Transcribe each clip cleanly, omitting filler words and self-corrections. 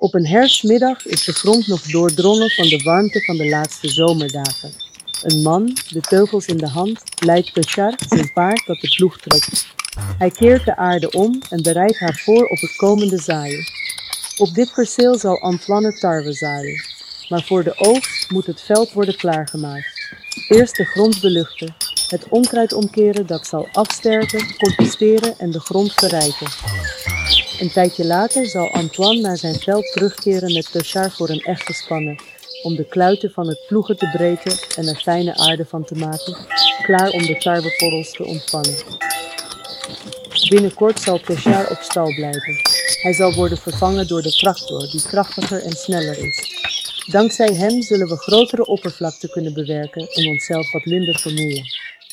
Op een herfstmiddag is de grond nog doordrongen van de warmte van de laatste zomerdagen. Een man, de teugels in de hand, leidt Péchard, zijn paard, dat de ploeg trekt. Hij keert de aarde om en bereidt haar voor op het komende zaaien. Op dit perceel zal Antoine tarwe zaaien. Maar voor de oogst moet het veld worden klaargemaakt. Eerst de grond beluchten, het onkruid omkeren dat zal afsterken, composteren en de grond verrijken. Een tijdje later zal Antoine naar zijn veld terugkeren met Péchard voor een echte spanne, om de kluiten van het ploegen te breken en er fijne aarde van te maken, klaar om de tarwekorrels te ontvangen. Binnenkort zal Péchard op stal blijven. Hij zal worden vervangen door de tractor, die krachtiger en sneller is. Dankzij hem zullen we grotere oppervlakte kunnen bewerken en onszelf wat minder vermoeien.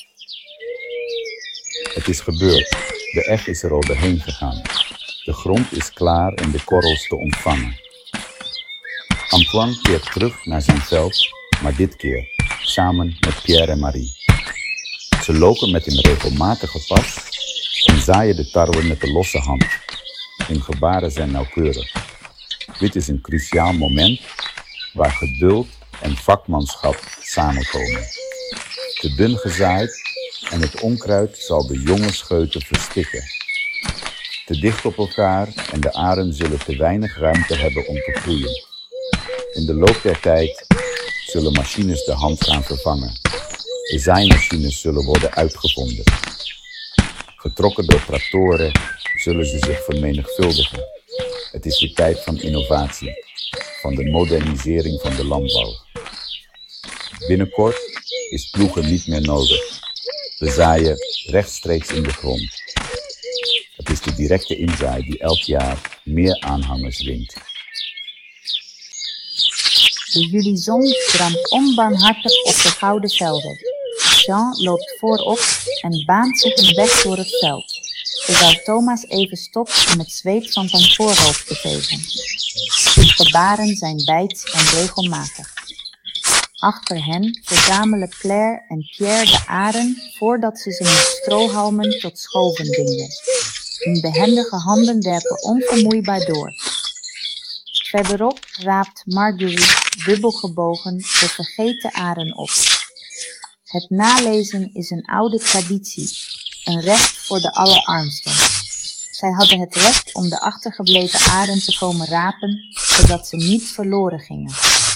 Het is gebeurd. De eg is er al doorheen gegaan. De grond is klaar om de korrels te ontvangen. Antoine keert terug naar zijn veld, maar dit keer samen met Pierre en Marie. Ze lopen met een regelmatige pas en zaaien de tarwe met de losse hand. Hun gebaren zijn nauwkeurig. Dit is een cruciaal moment waar geduld en vakmanschap samenkomen. Te dun gezaaid en het onkruid zal de jonge scheuten verstikken. Te dicht op elkaar en de aren zullen te weinig ruimte hebben om te groeien. In de loop der tijd zullen machines de hand gaan vervangen. De zaaimachines zullen worden uitgevonden. Getrokken door tractoren zullen ze zich vermenigvuldigen. Het is de tijd van innovatie, van de modernisering van de landbouw. Binnenkort is ploegen niet meer nodig. We zaaien rechtstreeks in de grond. Het is de directe inzaai die elk jaar meer aanhangers wint. De julizon brandt onbarmhartig op de gouden velden. Jean loopt voorop en baant zich een weg door het veld, terwijl Thomas even stopt om het zweet van zijn voorhoofd te vegen. De gebaren zijn bijts en regelmatig. Achter hen verzamelen Claire en Pierre de aren voordat ze ze met strohalmen tot schoven binden. Hun behendige handen werken onvermoeibaar door. Verderop raapt Marguerite dubbelgebogen de vergeten aren op. Het nalezen is een oude traditie, een recht voor de allerarmsten. Zij hadden het recht om de achtergebleven aren te komen rapen, zodat ze niet verloren gingen.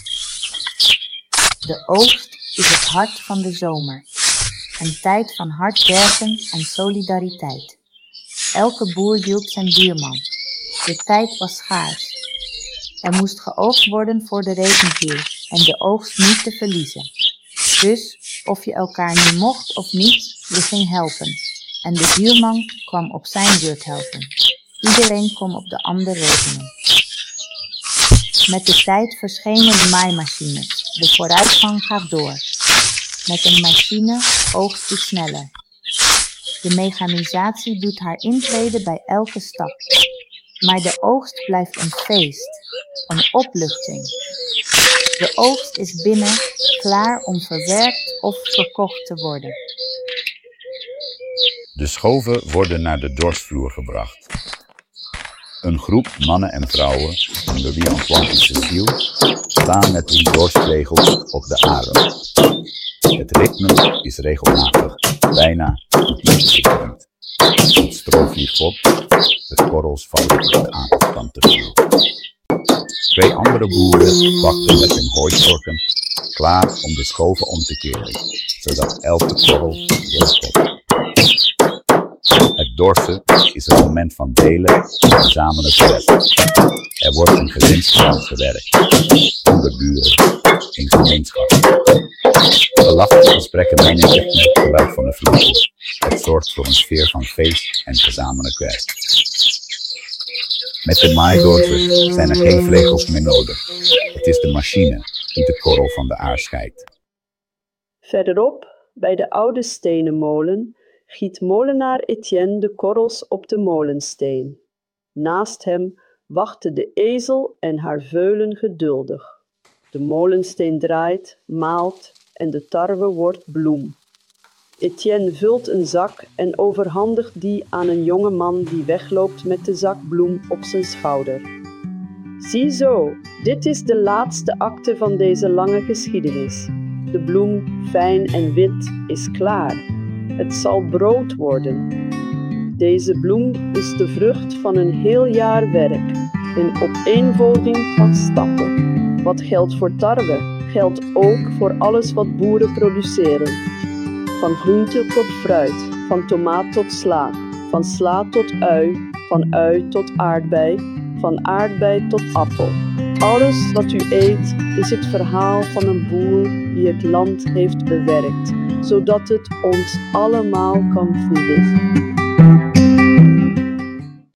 De oogst is het hart van de zomer, een tijd van hard werken en solidariteit. Elke boer hielp zijn buurman. De tijd was schaars. Er moest geoogst worden voor de regen viel en de oogst niet te verliezen. Dus, of je elkaar nu mocht of niet, je ging helpen. En de buurman kwam op zijn beurt helpen. Iedereen kon op de ander rekenen. Met de tijd verschenen de maaimachines. De vooruitgang gaat door. Met een machine oogst je sneller. De mechanisatie doet haar intrede bij elke stap. Maar de oogst blijft een feest, een opluchting. De oogst is binnen, klaar om verwerkt of verkocht te worden. De schoven worden naar de dorstvloer gebracht. Een groep mannen en vrouwen, onder wie Antoine en Cécile, staan met hun dorstregels op de aren. Het ritme is regelmatig, bijna ritmegeschikend. Het stro vliegt op, de korrels vallen op de aangestampte vloer. Twee andere boeren wachten met hun hooivorken, klaar om de schoven om te keren, zodat elke korrel doorkomt. Het dorsen is een moment van delen en gezamenlijk werk. Er wordt in gezinsverband gewerkt, onder buren, in gemeenschap. Gelachte gesprekken mengen zich met het geluid van de vloer. Het zorgt voor een sfeer van feest en gezamenlijk werk. Met de maaidorser zijn er geen vlegels meer nodig. Het is de machine die de korrel van de aar scheidt. Verderop, bij de oude stenen molen, giet molenaar Etienne de korrels op de molensteen. Naast hem wachten de ezel en haar veulen geduldig. De molensteen draait, maalt en de tarwe wordt bloem. Etienne vult een zak en overhandigt die aan een jonge man die wegloopt met de zak bloem op zijn schouder. Ziezo, dit is de laatste acte van deze lange geschiedenis. De bloem, fijn en wit, is klaar. Het zal brood worden. Deze bloem is de vrucht van een heel jaar werk, een opeenvolging van stappen. Wat geldt voor tarwe, geldt ook voor alles wat boeren produceren. Van groente tot fruit, van tomaat tot sla, van sla tot ui, van ui tot aardbei, van aardbei tot appel. Alles wat u eet is het verhaal van een boer die het land heeft bewerkt, zodat het ons allemaal kan voeden.